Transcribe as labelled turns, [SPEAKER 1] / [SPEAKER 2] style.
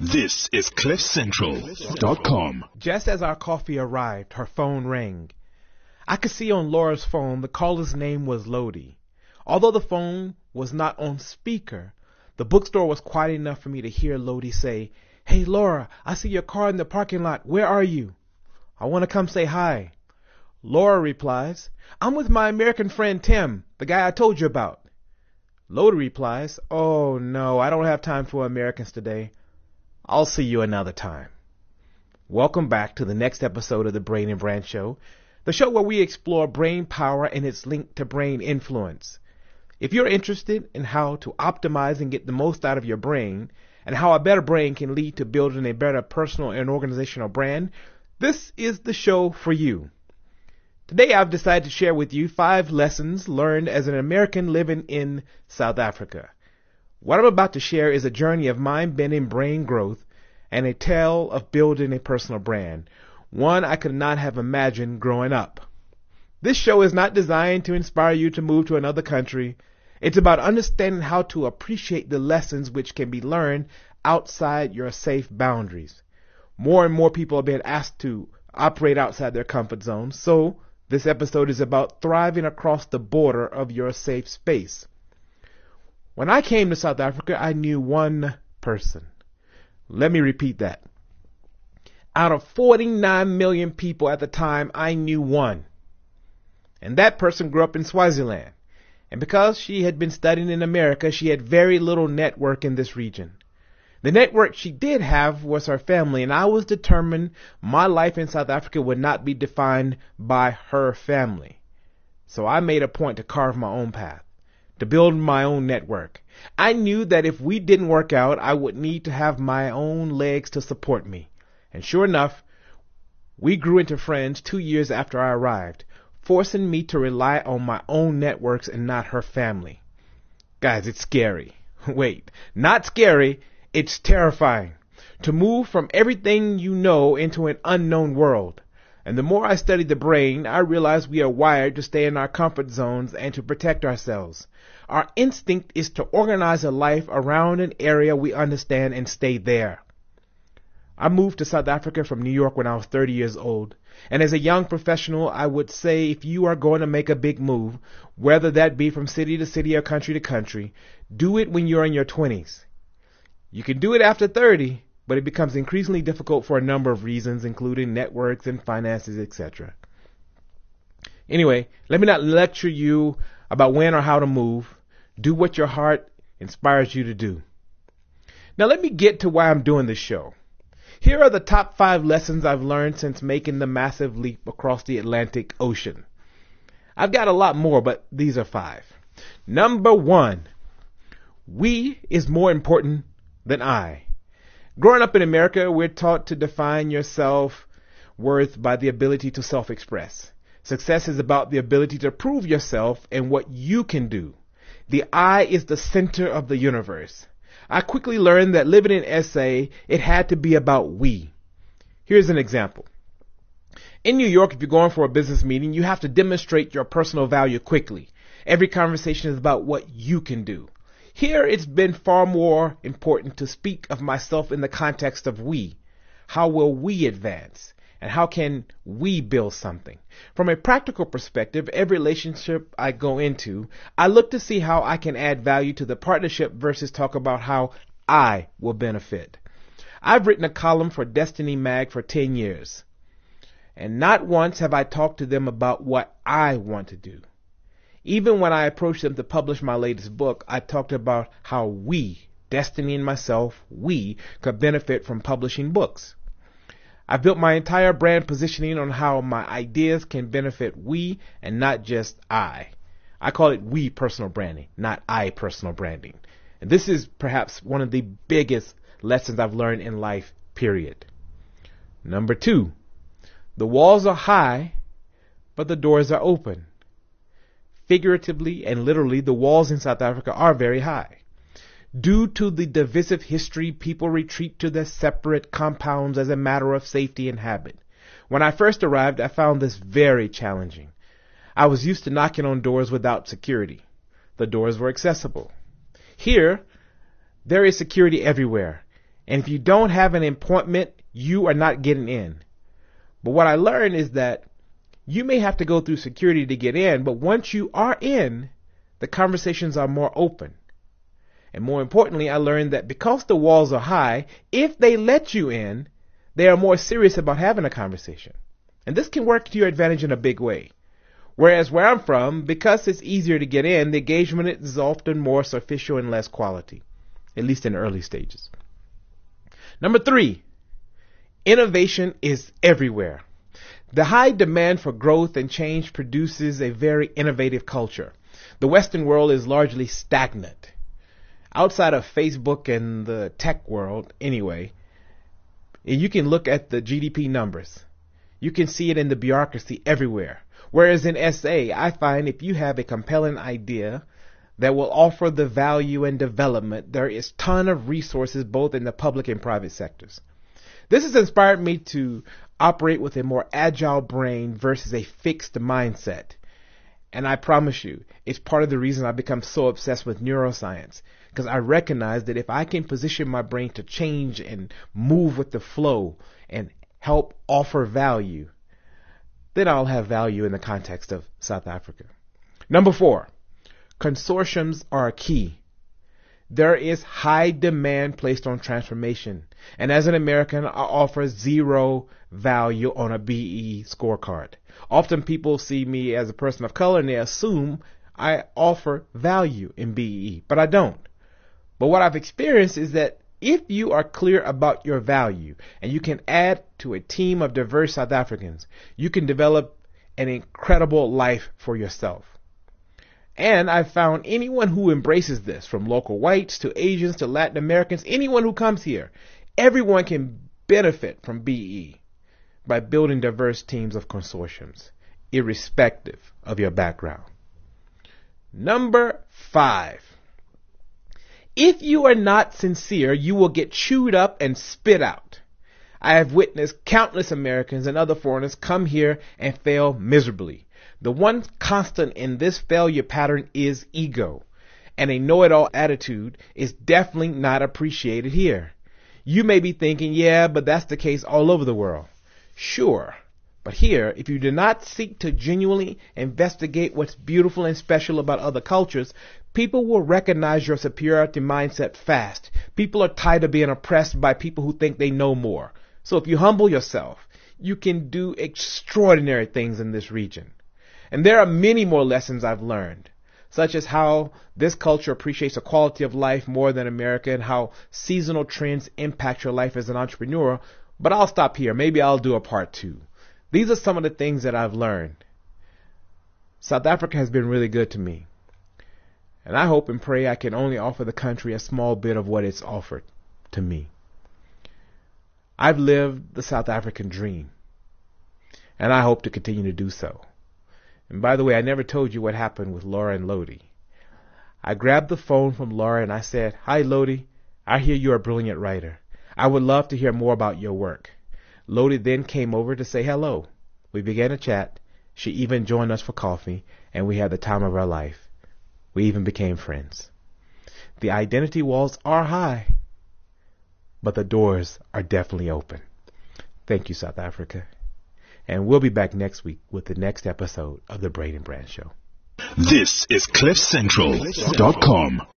[SPEAKER 1] This is CliffCentral.com.
[SPEAKER 2] Just as our coffee arrived, her phone rang. I could see on Laura's phone the caller's name was Lodi. Although the phone was not on speaker, the bookstore was quiet enough for me to hear Lodi say, "Hey Laura, I see your car in the parking lot. Where are you?" "I want to come say hi." Laura replies, "I'm with my American friend Tim, the guy I told you about." Lodi replies, "Oh no, I don't have time for Americans today. I'll see you another time." Welcome back to the next episode of the Brain and Brand Show, the show where we explore brain power and its link to brain influence. If you're interested in how to optimize and get the most out of your brain, and how a better brain can lead to building a better personal and organizational brand, this is the show for you. Today I've decided to share with you 5 lessons learned as an American living in South Africa. What I'm about to share is a journey of mind-bending brain growth and a tale of building a personal brand, one I could not have imagined growing up. This show is not designed to inspire you to move to another country. It's about understanding how to appreciate the lessons which can be learned outside your safe boundaries. More and more people are being asked to operate outside their comfort zones, so this episode is about thriving across the border of your safe space. When I came to South Africa, I knew one person. Let me repeat that. Out of 49 million people at the time, I knew one. And that person grew up in Swaziland. And because she had been studying in America, she had very little network in this region. The network she did have was her family, and I was determined my life in South Africa would not be defined by her family. So I made a point to carve my own path, to build my own network. I knew that if we didn't work out, I would need to have my own legs to support me. And sure enough, we grew into friends 2 years after I arrived, forcing me to rely on my own networks and not her family. Guys, it's scary. Wait, not scary, it's terrifying. To move from everything you know into an unknown world. And the more I studied the brain, I realized we are wired to stay in our comfort zones and to protect ourselves. Our instinct is to organize a life around an area we understand and stay there. I moved to South Africa from New York when I was 30 years old. And as a young professional, I would say if you are going to make a big move, whether that be from city to city or country to country, do it when you're in your 20s. You can do it after 30, but it becomes increasingly difficult for a number of reasons, including networks and finances, etc. Anyway, let me not lecture you about when or how to move. Do what your heart inspires you to do. Now let me get to why I'm doing this show. Here are the top 5 lessons I've learned since making the massive leap across the Atlantic Ocean. I've got a lot more, but these are 5. Number 1, we is more important than I. Growing up in America, we're taught to define your self-worth by the ability to self-express. Success is about the ability to prove yourself and what you can do. The I is the center of the universe. I quickly learned that living in SA, it had to be about we. Here's an example. In New York, if you're going for a business meeting, you have to demonstrate your personal value quickly. Every conversation is about what you can do. Here, it's been far more important to speak of myself in the context of we. How will we advance? And how can we build something? From a practical perspective, every relationship I go into, I look to see how I can add value to the partnership versus talk about how I will benefit. I've written a column for Destiny Mag for 10 years. And not once have I talked to them about what I want to do. Even when I approached them to publish my latest book, I talked about how we, Destiny and myself, we could benefit from publishing books. I built my entire brand positioning on how my ideas can benefit we and not just I. I call it we personal branding, not I personal branding. And this is perhaps one of the biggest lessons I've learned in life, period. Number 2, the walls are high, but the doors are open. Figuratively and literally, the walls in South Africa are very high. Due to the divisive history, people retreat to their separate compounds as a matter of safety and habit. When I first arrived, I found this very challenging. I was used to knocking on doors without security. The doors were accessible. Here, there is security everywhere. And if you don't have an appointment, you are not getting in. But what I learned is that you may have to go through security to get in, but once you are in, the conversations are more open. And more importantly, I learned that because the walls are high, if they let you in, they are more serious about having a conversation. And this can work to your advantage in a big way. Whereas where I'm from, because it's easier to get in, the engagement is often more superficial and less quality, at least in the early stages. Number 3, innovation is everywhere. The high demand for growth and change produces a very innovative culture. The Western world is largely stagnant. Outside of Facebook and the tech world, anyway, you can look at the GDP numbers. You can see it in the bureaucracy everywhere. Whereas in SA, I find if you have a compelling idea that will offer the value and development, there is a ton of resources both in the public and private sectors. This has inspired me to operate with a more agile brain versus a fixed mindset. And I promise you, it's part of the reason I've become so obsessed with neuroscience, because I recognize that if I can position my brain to change and move with the flow and help offer value, then I'll have value in the context of South Africa. Number 4, consortiums are key. There is high demand placed on transformation. And as an American, I offer 0 value on a BE scorecard. Often people see me as a person of color and they assume I offer value in BE, but I don't. But what I've experienced is that if you are clear about your value and you can add to a team of diverse South Africans, you can develop an incredible life for yourself. And I've found anyone who embraces this, from local whites to Asians to Latin Americans, anyone who comes here, everyone can benefit from BE by building diverse teams of consortiums, irrespective of your background. Number 5. If you are not sincere, you will get chewed up and spit out. I have witnessed countless Americans and other foreigners come here and fail miserably. The one constant in this failure pattern is ego, and a know-it-all attitude is definitely not appreciated here. You may be thinking, yeah, but that's the case all over the world. Sure, but here, if you do not seek to genuinely investigate what's beautiful and special about other cultures, people will recognize your superiority mindset fast. People are tired of being oppressed by people who think they know more. So if you humble yourself, you can do extraordinary things in this region. And there are many more lessons I've learned, such as how this culture appreciates the quality of life more than America and how seasonal trends impact your life as an entrepreneur. But I'll stop here. Maybe I'll do a part 2. These are some of the things that I've learned. South Africa has been really good to me. And I hope and pray I can only offer the country a small bit of what it's offered to me. I've lived the South African dream, and I hope to continue to do so. And by the way, I never told you what happened with Laura and Lodi. I grabbed the phone from Laura and I said, "Hi, Lodi. I hear you're a brilliant writer. I would love to hear more about your work." Lodi then came over to say hello. We began to chat. She even joined us for coffee, and we had the time of our life. We even became friends. The identity walls are high, but the doors are definitely open. Thank you, South Africa. And we'll be back next week with the next episode of The Braden Brand Show.
[SPEAKER 1] This is CliffCentral.com.